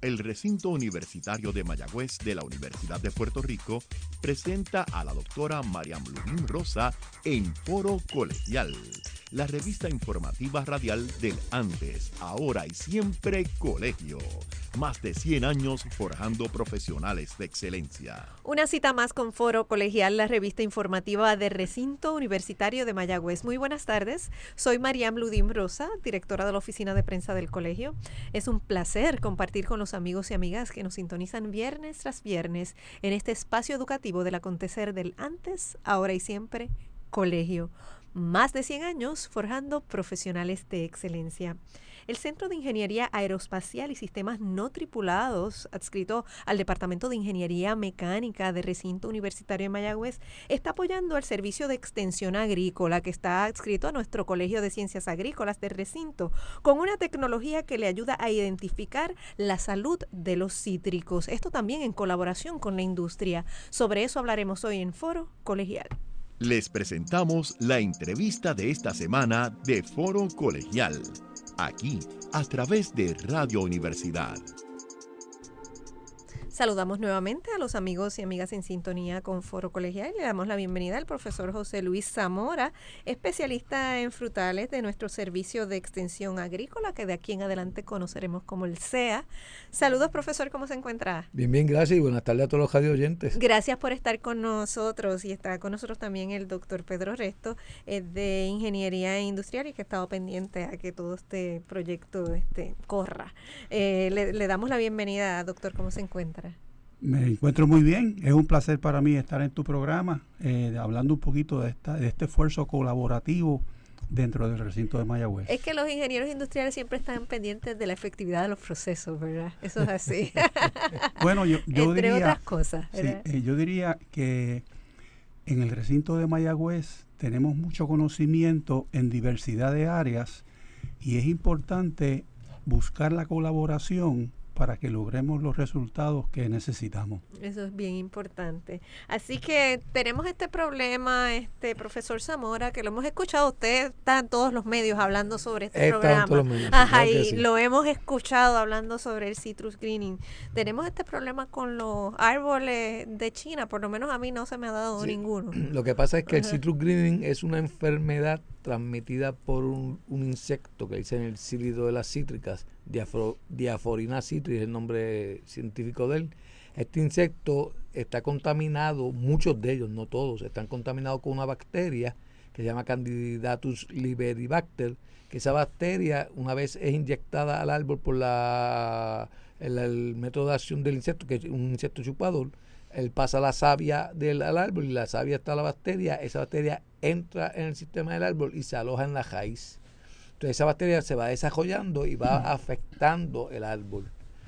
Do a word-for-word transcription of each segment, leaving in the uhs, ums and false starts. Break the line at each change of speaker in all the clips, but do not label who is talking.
El recinto universitario de Mayagüez de la Universidad de Puerto Rico presenta a la doctora Mariam Ludín Rosa en Foro Colegial, la revista informativa radial del antes, ahora y siempre colegio. Más de cien años forjando profesionales de excelencia.
Una cita más con Foro Colegial, la revista informativa del Recinto Universitario de Mayagüez. Muy buenas tardes, soy Mariam Ludín Rosa, directora de la Oficina de Prensa del Colegio. Es un placer compartir con los amigos y amigas que nos sintonizan viernes tras viernes en este espacio educativo del acontecer del antes, ahora y siempre colegio. Más de cien años forjando profesionales de excelencia. El Centro de Ingeniería Aeroespacial y Sistemas No Tripulados, adscrito al Departamento de Ingeniería Mecánica del Recinto Universitario de Mayagüez, está apoyando el servicio de extensión agrícola que está adscrito a nuestro Colegio de Ciencias Agrícolas del recinto, con una tecnología que le ayuda a identificar la salud de los cítricos. Esto también en colaboración con la industria. Sobre eso hablaremos hoy en Foro Colegial.
Les presentamos la entrevista de esta semana de Foro Colegial, aquí a través de Radio Universidad.
Saludamos nuevamente a los amigos y amigas en sintonía con Foro Colegial y le damos la bienvenida al profesor José Luis Zamora, especialista en frutales de nuestro servicio de extensión agrícola, que de aquí en adelante conoceremos como el C E A. Saludos, profesor, ¿cómo se encuentra?
Bien, bien, gracias y buenas tardes a todos los radio oyentes.
Gracias por estar con nosotros y está con nosotros también el doctor Pedro Resto, eh, de Ingeniería Industrial y que ha estado pendiente a que todo este proyecto este, corra. Eh, le, le damos la bienvenida, doctor, ¿cómo se encuentra?
Me encuentro muy bien, es un placer para mí estar en tu programa, eh, hablando un poquito de, esta, de este esfuerzo colaborativo dentro del recinto de Mayagüez.
Es que los ingenieros industriales siempre están pendientes de la efectividad de los procesos, ¿verdad? Eso es así.
Bueno, yo, yo
Entre
diría,
otras cosas, ¿verdad?
Sí, eh, yo diría que en el recinto de Mayagüez tenemos mucho conocimiento en diversidad de áreas y es importante buscar la colaboración para que logremos los resultados que necesitamos.
Eso es bien importante. Así que tenemos este problema, este profesor Zamora, que lo hemos escuchado, usted está en todos los medios hablando sobre este
Está
programa.
en todos los medios,
Ajá,
claro que
y
sí.
lo hemos escuchado hablando sobre el citrus greening. Tenemos este problema con los árboles de China, por lo menos a mí no se me ha dado
Sí.
ninguno.
Lo que pasa es que
Ajá.
el citrus greening es una enfermedad transmitida por un, un insecto que dicen el cílido de las cítricas, Diafro, Diaphorina citris es el nombre científico de él. Este insecto está contaminado, muchos de ellos, no todos, están contaminados con una bacteria que se llama Candidatus liberibacter, que esa bacteria, una vez es inyectada al árbol por la el, el método de acción del insecto, que es un insecto chupador, él pasa la savia del al árbol y la savia está la bacteria, esa bacteria entra en el sistema del árbol y se aloja en la raíz. Entonces esa bacteria se va desarrollando y va afectando el árbol.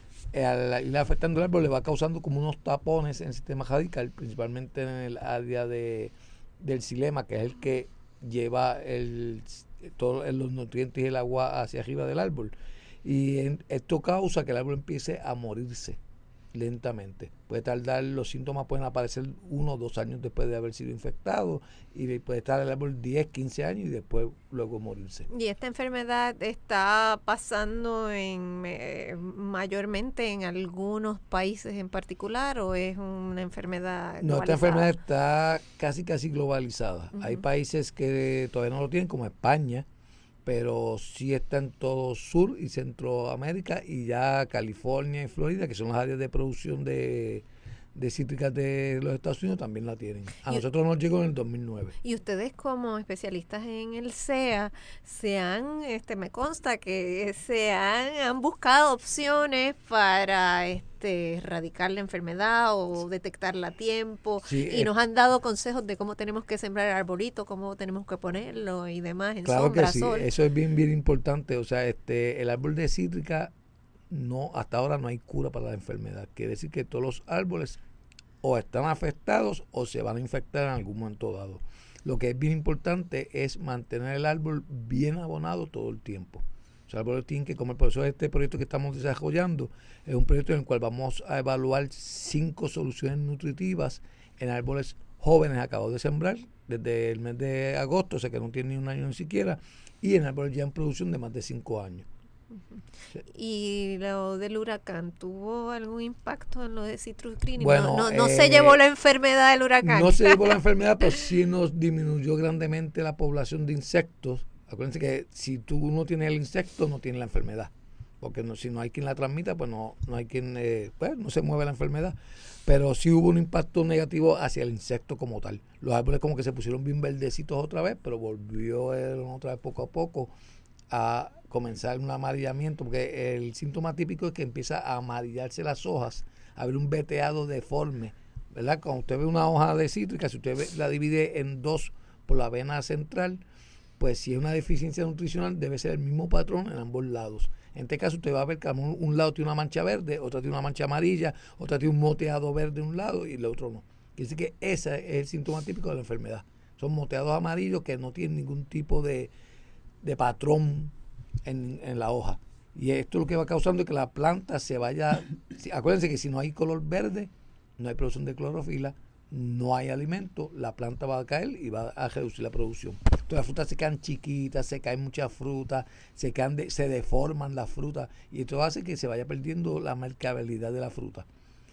Al ir afectando el árbol le va causando como unos tapones en el sistema radical, principalmente en el área de, del xilema, que es el que lleva el, todos los nutrientes y el agua hacia arriba del árbol. Y en, esto causa que el árbol empiece a morirse lentamente. Puede tardar, los síntomas pueden aparecer uno o dos años después de haber sido infectado y puede estar el árbol diez, quince años y después luego morirse.
¿Y esta enfermedad está pasando en eh, mayormente en algunos países en particular o es una enfermedad globalizada?
No, esta enfermedad está casi casi globalizada.
Uh-huh.
Hay países que todavía no lo tienen, como España, pero sí está en todo Sur y Centroamérica y ya California y Florida, que son las áreas de producción de, de cítricas de los Estados Unidos, también la tienen. A
y,
nosotros nos llegó en el dos mil nueve.
Y ustedes como especialistas en el C E A, se han, este, me consta que se han, han buscado opciones para este, erradicar la enfermedad o detectarla a tiempo,
Sí,
y
eh,
nos han dado consejos de cómo tenemos que sembrar el arbolito, cómo tenemos que ponerlo y demás, en
claro
sombra,
que sí,
sol.
eso es bien bien importante. O sea, este el árbol de cítrica, no hasta ahora no hay cura para la enfermedad. Quiere decir que todos los árboles o están afectados o se van a infectar en algún momento dado. Lo que es bien importante es mantener el árbol bien abonado todo el tiempo. O sea, el árbol tiene que comer. Por eso este proyecto que estamos desarrollando es un proyecto en el cual vamos a evaluar cinco soluciones nutritivas en árboles jóvenes acabados de sembrar desde el mes de agosto, o sea que no tienen ni un año ni siquiera, y en árboles ya en producción de más de cinco años.
Uh-huh. Sí. ¿Y lo del huracán tuvo algún impacto en lo de citrus greening?
Bueno,
no, no, no
eh,
se llevó la enfermedad del huracán.
No se llevó la enfermedad, pero sí nos disminuyó grandemente la población de insectos. Acuérdense que si tú no tienes el insecto, no tienes la enfermedad. Porque no, si no hay quien la transmita, pues no, no hay quien, eh, pues no se mueve la enfermedad. Pero sí hubo un impacto negativo hacia el insecto como tal. Los árboles como que se pusieron bien verdecitos otra vez, pero volvió otra vez poco a poco a comenzar un amarillamiento, porque el síntoma típico es que empieza a amarillarse las hojas, a haber un veteado deforme, ¿verdad? Cuando usted ve una hoja de cítrica, si usted ve, la divide en dos por la vena central, pues si es una deficiencia nutricional debe ser el mismo patrón en ambos lados. En este caso usted va a ver que un, un lado tiene una mancha verde, otra tiene una mancha amarilla, otra tiene un moteado verde en un lado y el otro no. Quiere decir que ese es el síntoma típico de la enfermedad. Son moteados amarillos que no tienen ningún tipo de, de patrón en, en la hoja. Y esto lo que va causando es que la planta se vaya... Acuérdense que si no hay color verde, no hay producción de clorofila, no hay alimento, la planta va a caer y va a reducir la producción. Entonces las frutas se quedan chiquitas, se caen muchas frutas, se quedan de, se deforman las frutas y esto hace que se vaya perdiendo la marcabilidad de la fruta.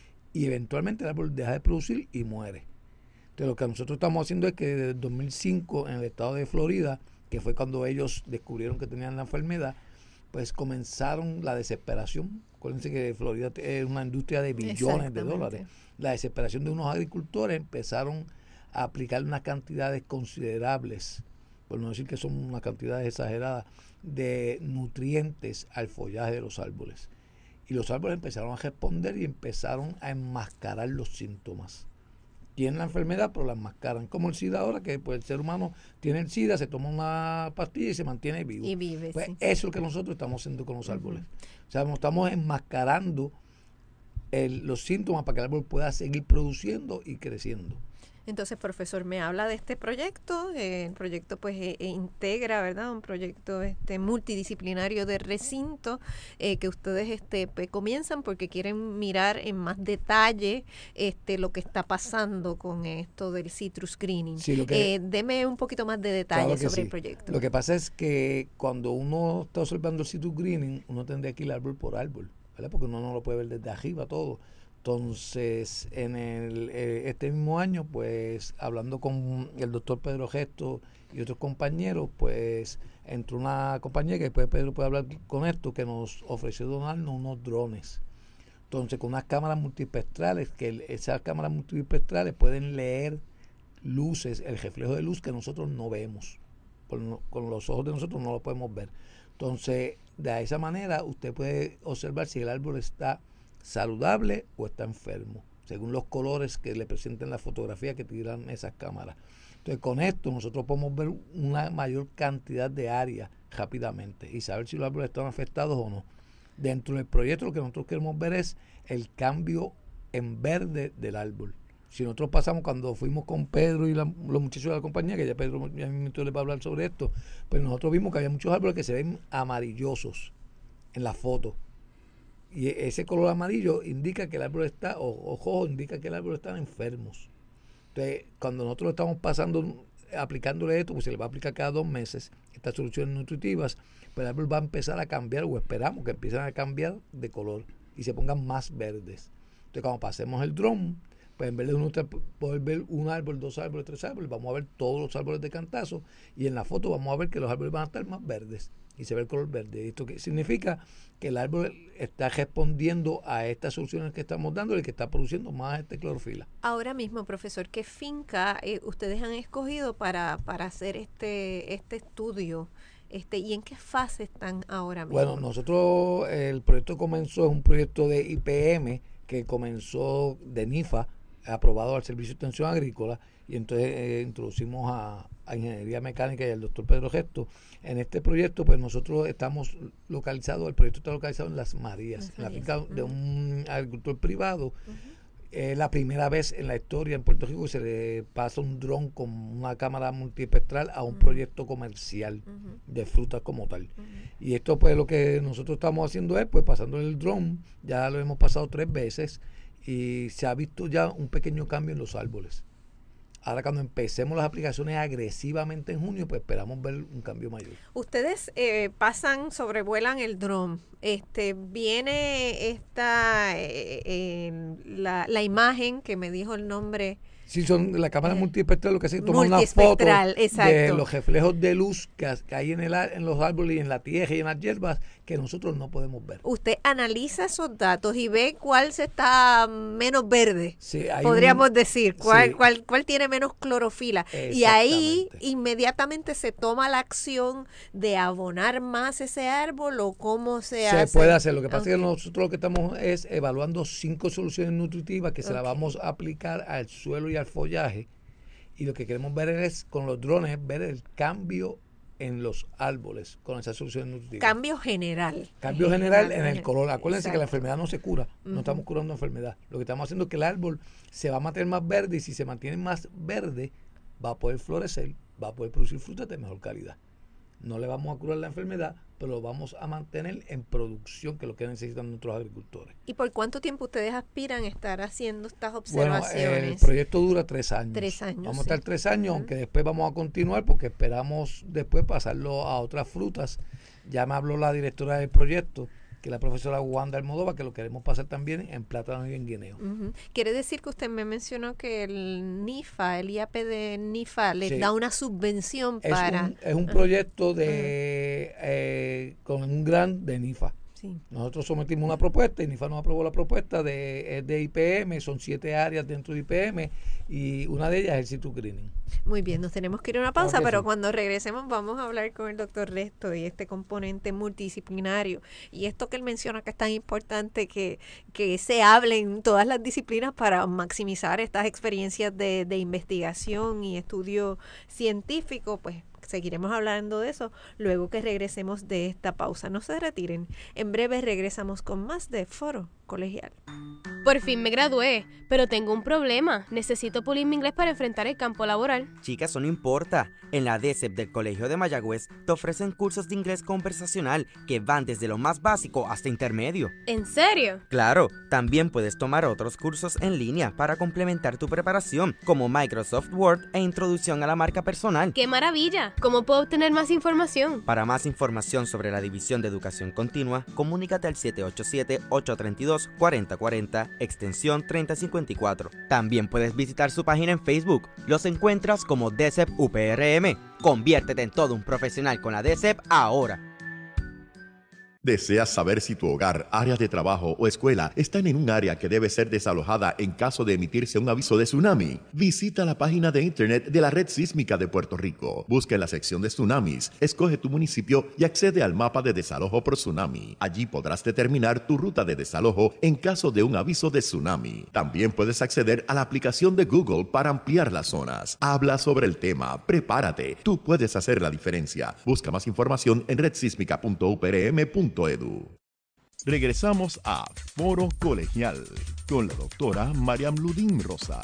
Y eventualmente el árbol deja de producir y muere. Entonces lo que nosotros estamos haciendo es que desde el dos mil cinco en el estado de Florida, que fue cuando ellos descubrieron que tenían la enfermedad, pues comenzaron la desesperación. Acuérdense que Florida es una industria de billones de dólares. La desesperación de unos agricultores empezaron a aplicar unas cantidades considerables, por no decir que son unas cantidades exageradas, de nutrientes al follaje de los árboles. Y los árboles empezaron a responder y empezaron a enmascarar los síntomas. Tienen la enfermedad, pero la enmascaran. Como el SIDA ahora, que pues, el ser humano tiene el SIDA, se toma una pastilla y se mantiene vivo.
Y vive,
pues,
sí.
Eso es lo que nosotros estamos haciendo con los
uh-huh.
árboles. O sea, nos estamos enmascarando el, los síntomas para que el árbol pueda seguir produciendo y creciendo.
Entonces, profesor, me habla de este proyecto. Eh, el proyecto pues eh, integra, ¿verdad? Un proyecto este multidisciplinario de recinto eh, que ustedes este pues, comienzan porque quieren mirar en más detalle este lo que está pasando con esto del citrus greening.
Sí, lo que,
eh, deme un poquito más de detalle
claro
sobre
sí.
el proyecto.
Lo que pasa es que cuando uno está observando el citrus greening, uno tendría que ir árbol por árbol, ¿verdad? Porque uno no lo puede ver desde arriba todo. Entonces, en el, eh, este mismo año, pues, hablando con el doctor Pedro Gesto y otros compañeros, pues, entró una compañía que después Pedro puede hablar con esto, que nos ofreció donarnos unos drones. Entonces, con unas cámaras multispectrales, que el, esas cámaras multispectrales pueden leer luces, el reflejo de luz que nosotros no vemos. Con, con los ojos de nosotros no lo podemos ver. Entonces, de esa manera, usted puede observar si el árbol está saludable o está enfermo, según los colores que le presenten la fotografía que tiran esas cámaras. Entonces, con esto nosotros podemos ver una mayor cantidad de áreas rápidamente y saber si los árboles están afectados o no. Dentro del proyecto lo que nosotros queremos ver es el cambio en verde del árbol. Si nosotros pasamos cuando fuimos con Pedro y la, los muchachos de la compañía, que ya Pedro ya mismo les va a hablar sobre esto, pues nosotros vimos que había muchos árboles que se ven amarillosos en la foto. Y ese color amarillo indica que el árbol está, o, o rojo indica que el árbol está enfermos. Entonces, cuando nosotros estamos pasando, aplicándole esto, pues se le va a aplicar cada dos meses estas soluciones nutritivas, pues el árbol va a empezar a cambiar, o esperamos que empiecen a cambiar de color y se pongan más verdes. Entonces, cuando pasemos el dron, pues en vez de uno poder ver un árbol, dos árboles, tres árboles, vamos a ver todos los árboles de cantazo y en la foto vamos a ver que los árboles van a estar más verdes y se ve el color verde. ¿Esto qué significa? Que el árbol está respondiendo a estas soluciones que estamos dando y que está produciendo más este clorofila.
Ahora mismo, profesor, ¿qué finca eh, ustedes han escogido para, para hacer este, este estudio? Este, ¿Y en qué fase están ahora mismo?
Bueno, nosotros, el proyecto comenzó, es un proyecto de I P M que comenzó de NIFA, aprobado al Servicio de Extensión Agrícola, y entonces eh, introducimos a, a Ingeniería Mecánica y al doctor Pedro Gesto. En este proyecto, pues nosotros estamos localizados, el proyecto está localizado en Las Marías, Las en la finca uh-huh. de un agricultor privado. Uh-huh. Es la primera vez en la historia en Puerto Rico que se le pasa un dron con una cámara multiespectral a un uh-huh. proyecto comercial uh-huh. de frutas como tal. Uh-huh. Y esto, pues, lo que nosotros estamos haciendo es, pues, pasando el dron, ya lo hemos pasado tres veces, y se ha visto ya un pequeño cambio en los árboles. Ahora cuando empecemos las aplicaciones agresivamente en junio, pues esperamos ver un cambio mayor.
Ustedes eh, pasan, sobrevuelan el dron. Este, viene esta eh, eh, la, la imagen que me dijo el nombre.
Sí, son la cámara
eh,
multiespectral, lo que hace es tomar una foto
exacto.
de los reflejos de luz que, que hay en, el, en los árboles y en la tierra y en las hierbas que nosotros no podemos ver.
Usted analiza esos datos y ve cuál se está menos verde,
sí, hay
podríamos
un,
decir, cuál,
sí.
cuál, cuál tiene menos clorofila. Y ahí inmediatamente se toma la acción de abonar más ese árbol o cómo se,
se
hace.
Se puede hacer. Lo que pasa okay. es que nosotros lo que estamos es evaluando cinco soluciones nutritivas que se okay. las vamos a aplicar al suelo y al follaje. Y lo que queremos ver es, con los drones, ver el cambio en los árboles con esa solución nutritiva.
Cambio general.
Cambio general, general en el color. Acuérdense
Exacto.
que la enfermedad no se cura, uh-huh. no estamos curando enfermedad. Lo que estamos haciendo es que el árbol se va a mantener más verde y si se mantiene más verde va a poder florecer, va a poder producir frutas de mejor calidad. No le vamos a curar la enfermedad, pero lo vamos a mantener en producción, que es lo que necesitan nuestros agricultores.
¿Y por cuánto tiempo ustedes aspiran a estar haciendo estas observaciones?
Bueno, el proyecto dura tres años.
Tres años.
Vamos
sí.
a estar tres años,
uh-huh.
aunque después vamos a continuar porque esperamos después pasarlo a otras frutas. Ya me habló la directora del proyecto, que es la profesora Wanda Almodóvar, que lo queremos pasar también en plátano y en guineo.
Uh-huh. Quiere decir que usted me mencionó que el NIFA, el I A P de NIFA, les
sí.
da una subvención
es
para...
Un, es un proyecto de uh-huh. eh, con un grant de NIFA.
Sí.
Nosotros sometimos una propuesta y NIFA nos aprobó la propuesta de, es de I P M, son siete áreas dentro de I P M y una de ellas es el citrus greening.
Muy bien, nos tenemos que ir a una pausa, pero
sí.
cuando regresemos vamos a hablar con el doctor Resto y este componente multidisciplinario y esto que él menciona que es tan importante que, que se hable en todas las disciplinas para maximizar estas experiencias de, de investigación y estudio científico, pues seguiremos hablando de eso luego que regresemos de esta pausa. No se retiren. En breve regresamos con más de Foro Colegial.
Por fin me gradué, pero tengo un problema. Necesito pulir mi inglés para enfrentar el campo laboral.
Chica, eso no importa. En la D E S E P del Colegio de Mayagüez te ofrecen cursos de inglés conversacional que van desde lo más básico hasta intermedio.
¿En serio?
Claro, también puedes tomar otros cursos en línea para complementar tu preparación, como Microsoft Word e Introducción a la Marca Personal.
¡Qué maravilla! ¿Cómo puedo obtener más información?
Para más información sobre la División de Educación Continua, comunícate al siete ocho siete, ocho tres dos, cuatro cero cuatro cero, extensión treinta cincuenta y cuatro. También puedes visitar su página en Facebook. Los encuentras como D E S E P U P R M. Conviértete en todo un profesional con la D E S E P ahora.
¿Deseas saber si tu hogar, área de trabajo o escuela están en un área que debe ser desalojada en caso de emitirse un aviso de tsunami? Visita la página de internet de la Red Sísmica de Puerto Rico. Busca en la sección de tsunamis, escoge tu municipio y accede al mapa de desalojo por tsunami. Allí podrás determinar tu ruta de desalojo en caso de un aviso de tsunami. También puedes acceder a la aplicación de Google para ampliar las zonas. Habla sobre el tema, prepárate, tú puedes hacer la diferencia. Busca más información en red sísmica punto u p r m punto edu. Regresamos a Foro Colegial con la doctora Mariam Ludín Rosa.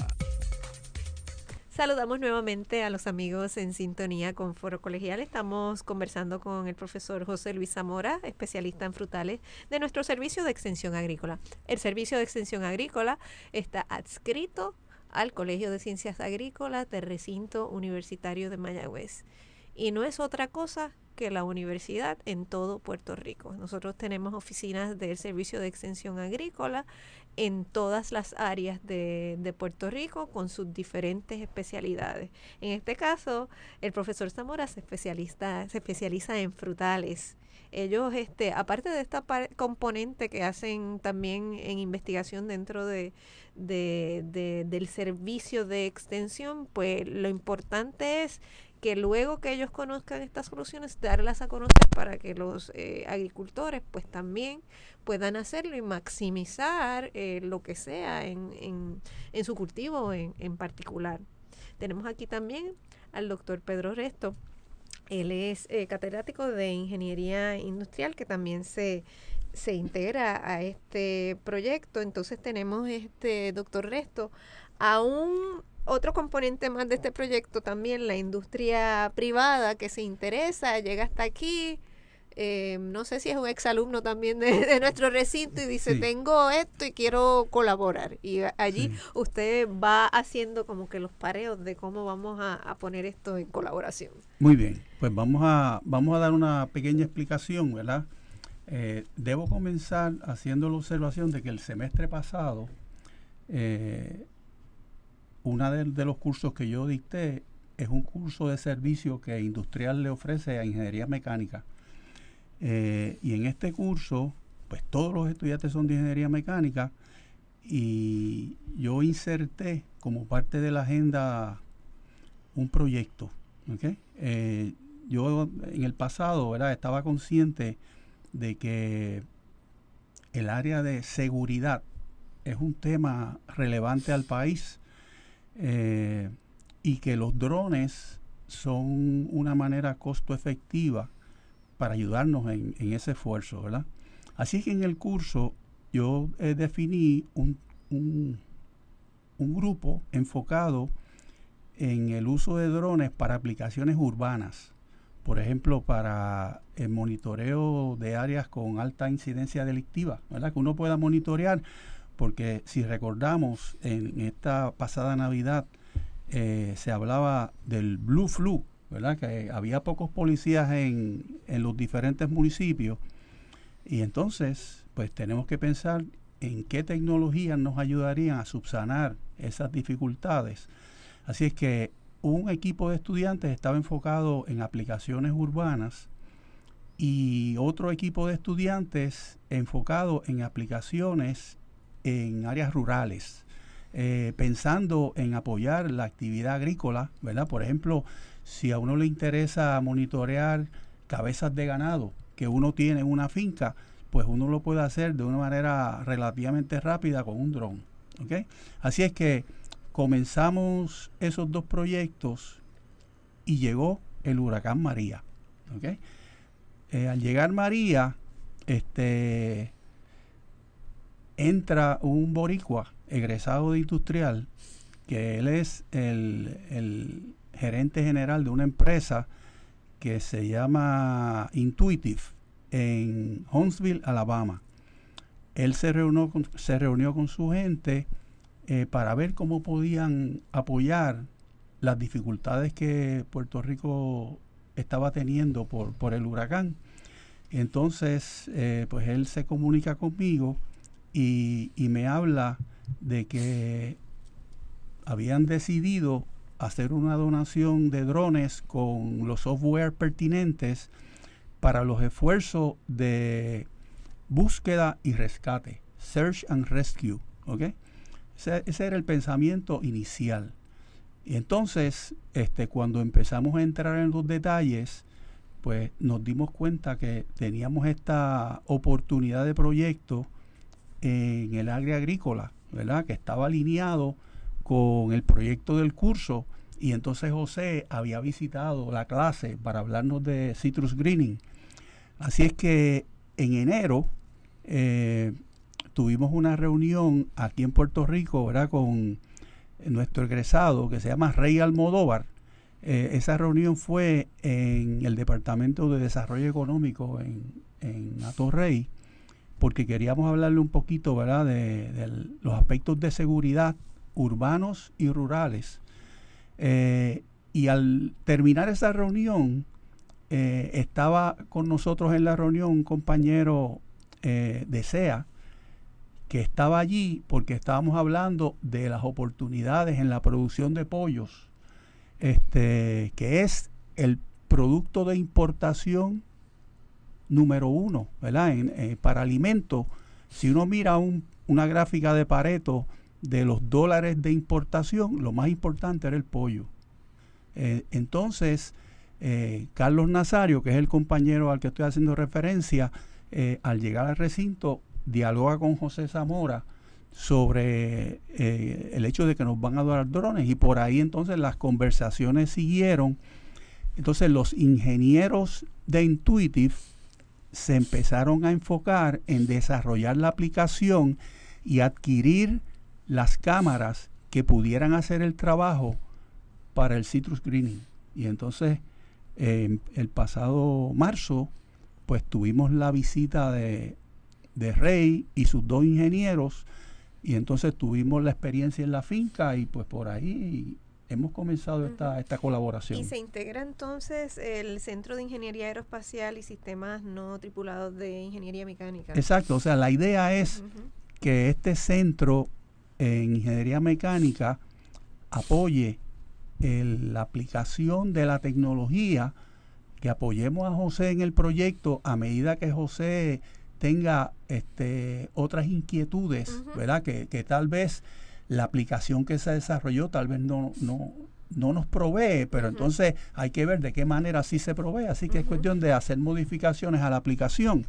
Saludamos nuevamente a los amigos en sintonía con Foro Colegial. Estamos conversando con el profesor José Luis Zamora, especialista en frutales de nuestro Servicio de Extensión Agrícola. El Servicio de Extensión Agrícola está adscrito al Colegio de Ciencias Agrícolas del Recinto Universitario de Mayagüez. Y no es otra cosa que la universidad en todo Puerto Rico. Nosotros tenemos oficinas del Servicio de Extensión Agrícola en todas las áreas de, de Puerto Rico con sus diferentes especialidades. En este caso, el profesor Zamora se especializa, se especializa en frutales. Ellos, este, aparte de esta par- componente que hacen también en investigación dentro de, de, de, del servicio de extensión, pues lo importante es que luego que ellos conozcan estas soluciones, darlas a conocer para que los eh, agricultores pues también puedan hacerlo y maximizar eh, lo que sea en, en, en su cultivo en, en particular. Tenemos aquí también al doctor Pedro Resto. Él es eh, catedrático de Ingeniería Industrial que también se, se integra a este proyecto. Entonces tenemos, este doctor Resto, a un otro componente más de este proyecto también, la industria privada que se interesa, llega hasta aquí, eh, no sé si es un exalumno también de, de nuestro recinto y dice, sí, tengo esto y quiero colaborar. Y allí sí, usted va haciendo como que los pareos de cómo vamos a, a poner esto en colaboración.
Muy bien, pues vamos a, vamos a dar una pequeña explicación, ¿verdad? Eh, debo comenzar haciendo la observación de que el semestre pasado, eh, uno de, de los cursos que yo dicté es un curso de servicio que Industrial le ofrece a Ingeniería Mecánica. Eh, y en este curso, pues todos los estudiantes son de Ingeniería Mecánica y yo inserté como parte de la agenda un proyecto. ¿Okay? Eh, yo en el pasado, ¿verdad?, estaba consciente de que el área de seguridad es un tema relevante al país eh, y que los drones son una manera costo efectiva para ayudarnos en, en ese esfuerzo, ¿verdad? Así que en el curso yo eh, definí un, un, un grupo enfocado en el uso de drones para aplicaciones urbanas. Por ejemplo, para el monitoreo de áreas con alta incidencia delictiva, ¿verdad? Que uno pueda monitorear, porque si recordamos, en esta pasada Navidad eh, se hablaba del Blue Flu, ¿verdad? Que había pocos policías en, en los diferentes municipios. Y entonces, pues tenemos que pensar en qué tecnologías nos ayudarían a subsanar esas dificultades. Así es que un equipo de estudiantes estaba enfocado en aplicaciones urbanas y otro equipo de estudiantes enfocado en aplicaciones en áreas rurales, eh, pensando en apoyar la actividad agrícola, ¿verdad? Por ejemplo, si a uno le interesa monitorear cabezas de ganado que uno tiene en una finca, pues uno lo puede hacer de una manera relativamente rápida con un dron, ¿okay? Así es que comenzamos esos dos proyectos y llegó el huracán María. ¿Okay? Eh, al llegar María, este, entra un boricua egresado de industrial, que él es el, el gerente general de una empresa que se llama Intuitive en Huntsville, Alabama. Él se reunió con, se reunió con su gente Eh, para ver cómo podían apoyar las dificultades que Puerto Rico estaba teniendo por, por el huracán. Entonces, eh, pues él se comunica conmigo y, y me habla de que habían decidido hacer una donación de drones con los software pertinentes para los esfuerzos de búsqueda y rescate, Search and Rescue, ¿ok? Ese, ese era el pensamiento inicial. Y entonces, este, cuando empezamos a entrar en los detalles, pues nos dimos cuenta que teníamos esta oportunidad de proyecto en el área agrícola, ¿verdad? Que estaba alineado con el proyecto del curso. Y entonces José había visitado la clase para hablarnos de citrus greening. Así es que en enero eh, tuvimos una reunión aquí en Puerto Rico, ¿verdad?, con nuestro egresado que se llama Rey Almodóvar. Eh, esa reunión fue en el Departamento de Desarrollo Económico en, en Atorrey, porque queríamos hablarle un poquito, ¿verdad?, de, de los aspectos de seguridad urbanos y rurales. Eh, y al terminar esa reunión, eh, estaba con nosotros en la reunión un compañero eh, de S E A, que estaba allí porque estábamos hablando de las oportunidades en la producción de pollos, este, que es el producto de importación número uno, ¿verdad? En, eh, para alimentos, si uno mira un, una gráfica de Pareto de los dólares de importación, lo más importante era el pollo. Eh, entonces, eh, Carlos Nazario, que es el compañero al que estoy haciendo referencia, eh, al llegar al recinto, dialoga con José Zamora sobre eh, el hecho de que nos van a dar drones, y por ahí entonces las conversaciones siguieron. Entonces los ingenieros de Intuitive se empezaron a enfocar en desarrollar la aplicación y adquirir las cámaras que pudieran hacer el trabajo para el citrus greening. Y entonces eh, el pasado marzo pues tuvimos la visita de, de Rey y sus dos ingenieros, y entonces tuvimos la experiencia en la finca, y pues por ahí hemos comenzado uh-huh. esta, esta colaboración.
¿Y se integra entonces el Centro de Ingeniería Aeroespacial y Sistemas No Tripulados de Ingeniería Mecánica?
Exacto, o sea, la idea es uh-huh. que este centro en Ingeniería Mecánica apoye el, la aplicación de la tecnología, que apoyemos a José en el proyecto a medida que José tenga este, otras inquietudes, uh-huh. ¿verdad? Que, que tal vez la aplicación que se desarrolló tal vez no, no, no nos provee, pero uh-huh. entonces hay que ver de qué manera sí se provee, así que uh-huh. es cuestión de hacer modificaciones a la aplicación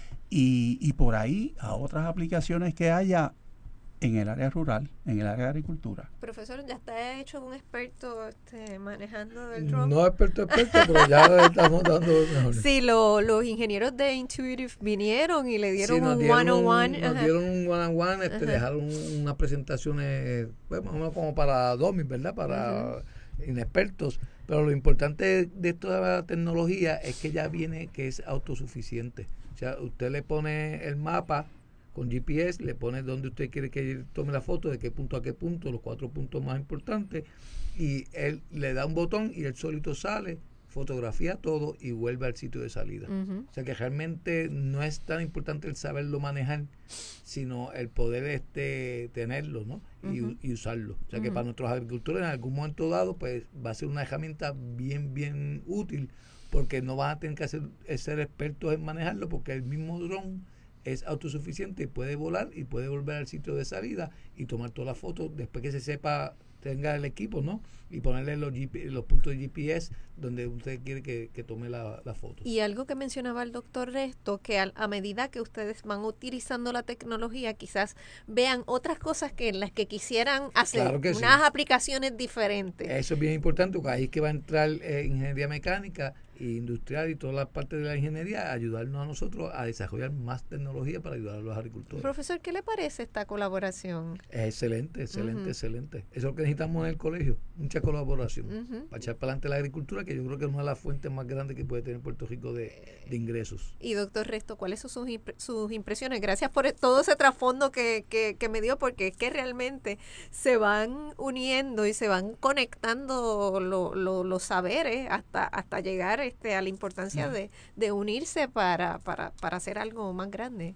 y, y por ahí a otras aplicaciones que haya en el área rural, en el área de agricultura.
Profesor, ¿ya está hecho un experto este, manejando el drone?
No experto, experto, pero ya estamos dando mejor.
Sí, lo, los ingenieros de Intuitive vinieron y le dieron
sí,
un
dieron
one on one.
Un, nos dieron un one on one, este, dejaron unas presentaciones, pues, más o menos como para dummies, ¿verdad? Para uh-huh. inexpertos. Pero lo importante de esta tecnología es que ya viene que es autosuficiente. O sea, usted le pone el mapa con G P S, le pone donde usted quiere que tome la foto, de qué punto a qué punto, los cuatro puntos más importantes, y él le da un botón y él solito sale, fotografía todo y vuelve al sitio de salida. Uh-huh. O sea que realmente no es tan importante el saberlo manejar, sino el poder este tenerlo, ¿no? Uh-huh. y, y usarlo. O sea uh-huh. que para nuestros agricultores en algún momento dado pues va a ser una herramienta bien, bien útil, porque no van a tener que hacer, ser expertos en manejarlo, porque el mismo dron es autosuficiente y puede volar y puede volver al sitio de salida y tomar todas las fotos después que se sepa, tenga el equipo, ¿no? Y ponerle los, G P, los puntos de G P S donde usted quiere que, que tome la, la foto.
Y algo que mencionaba el doctor Resto, que a, a medida que ustedes van utilizando la tecnología, quizás vean otras cosas que en las que quisieran hacer
claro que
unas
sí.
aplicaciones diferentes.
Eso es bien importante, porque ahí es que va a entrar eh, ingeniería mecánica industrial y todas las partes de la ingeniería a ayudarnos a nosotros a desarrollar más tecnología para ayudar a los agricultores.
Profesor, ¿qué le parece esta colaboración?
Es excelente, excelente, uh-huh. excelente. Eso es lo que necesitamos en el colegio, mucha colaboración, uh-huh. para echar para adelante la agricultura, que yo creo que es una de las fuentes más grandes que puede tener Puerto Rico de, de ingresos.
Y doctor Resto, ¿cuáles son sus, impre- sus impresiones? Gracias por todo ese trasfondo que, que, que me dio, porque es que realmente se van uniendo y se van conectando lo, lo, los saberes hasta, hasta llegar este, a la importancia de, de unirse para, para, para hacer algo más grande.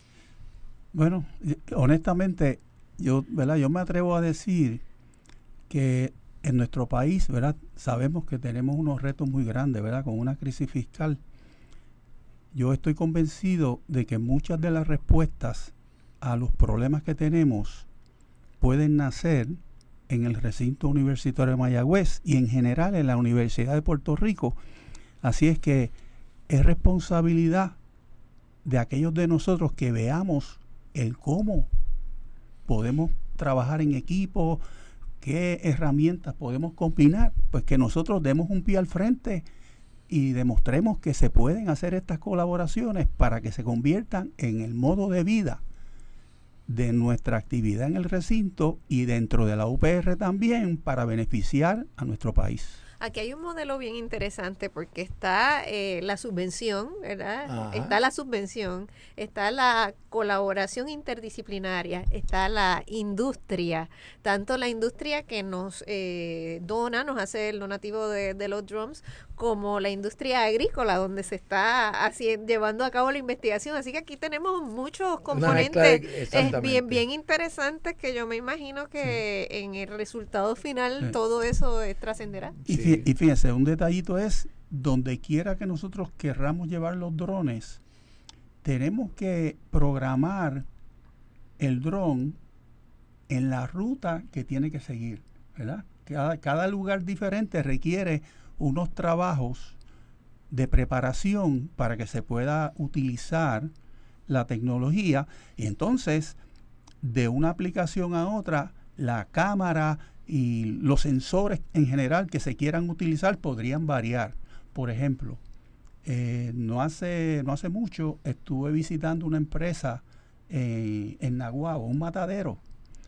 Bueno, honestamente, yo, ¿verdad? yo me atrevo a decir que en nuestro país, ¿verdad? Sabemos que tenemos unos retos muy grandes, ¿verdad? Con una crisis fiscal. Yo estoy convencido de que muchas de las respuestas a los problemas que tenemos pueden nacer en el recinto universitario de Mayagüez y en general en la Universidad de Puerto Rico. Así es que es responsabilidad de aquellos de nosotros que veamos el cómo podemos trabajar en equipo, qué herramientas podemos combinar, pues que nosotros demos un pie al frente y demostremos que se pueden hacer estas colaboraciones para que se conviertan en el modo de vida de nuestra actividad en el recinto y dentro de la U P R también, para beneficiar a nuestro país.
Aquí hay un modelo bien interesante porque está eh, la subvención, ¿verdad? Ajá. Está la subvención, está la colaboración interdisciplinaria, está la industria, tanto la industria que nos eh, dona, nos hace el donativo de, de los drones, como la industria agrícola, donde se está haciendo, llevando a cabo la investigación. Así que aquí tenemos muchos componentes es bien, bien interesantes que yo me imagino que sí. en el resultado final sí. todo eso eh, trascenderá.
Y, sí. y fíjense, un detallito es, donde quiera que nosotros querramos llevar los drones, tenemos que programar el dron en la ruta que tiene que seguir, ¿verdad? Cada, cada lugar diferente requiere unos trabajos de preparación para que se pueda utilizar la tecnología, y entonces de una aplicación a otra la cámara y los sensores en general que se quieran utilizar podrían variar. Por ejemplo, eh, no hace no hace mucho estuve visitando una empresa eh, en Naguabo, un matadero.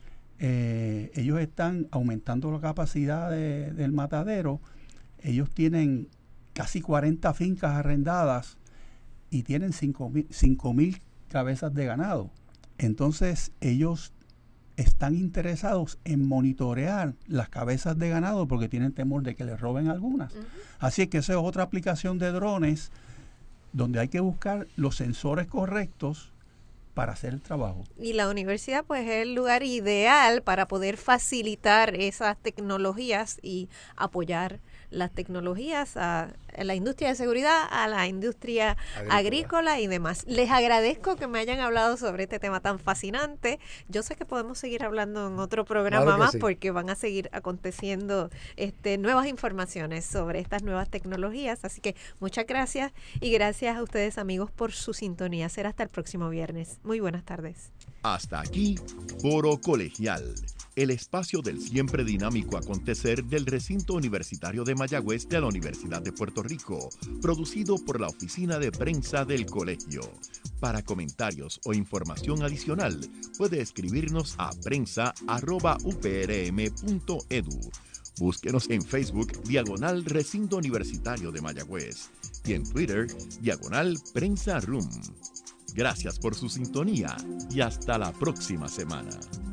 Eh, ellos están aumentando la capacidad de, del matadero. Ellos tienen casi cuarenta fincas arrendadas y tienen cinco mil cabezas de ganado. Entonces ellos están interesados en monitorear las cabezas de ganado porque tienen temor de que les roben algunas. Uh-huh. Así es que esa es otra aplicación de drones donde hay que buscar los sensores correctos para hacer el trabajo.
Y la universidad pues es el lugar ideal para poder facilitar esas tecnologías y apoyar las tecnologías a, a la industria de seguridad, a la industria agrícola. agrícola y demás. Les agradezco que me hayan hablado sobre este tema tan fascinante. Yo sé que podemos seguir hablando en otro programa claro más sí. porque van a seguir aconteciendo este, nuevas informaciones sobre estas nuevas tecnologías. Así que muchas gracias y gracias a ustedes amigos por su sintonía. Será hasta el próximo viernes. Muy buenas tardes.
Hasta aquí, Foro Colegial, el espacio del siempre dinámico acontecer del recinto universitario de Mayagüez de la Universidad de Puerto Rico, producido por la Oficina de Prensa del Colegio. Para comentarios o información adicional, puede escribirnos a prensa arroba u p r m punto e d u. Búsquenos en Facebook, diagonal Recinto Universitario de Mayagüez, y en Twitter, diagonal Prensa Room. Gracias por su sintonía y hasta la próxima semana.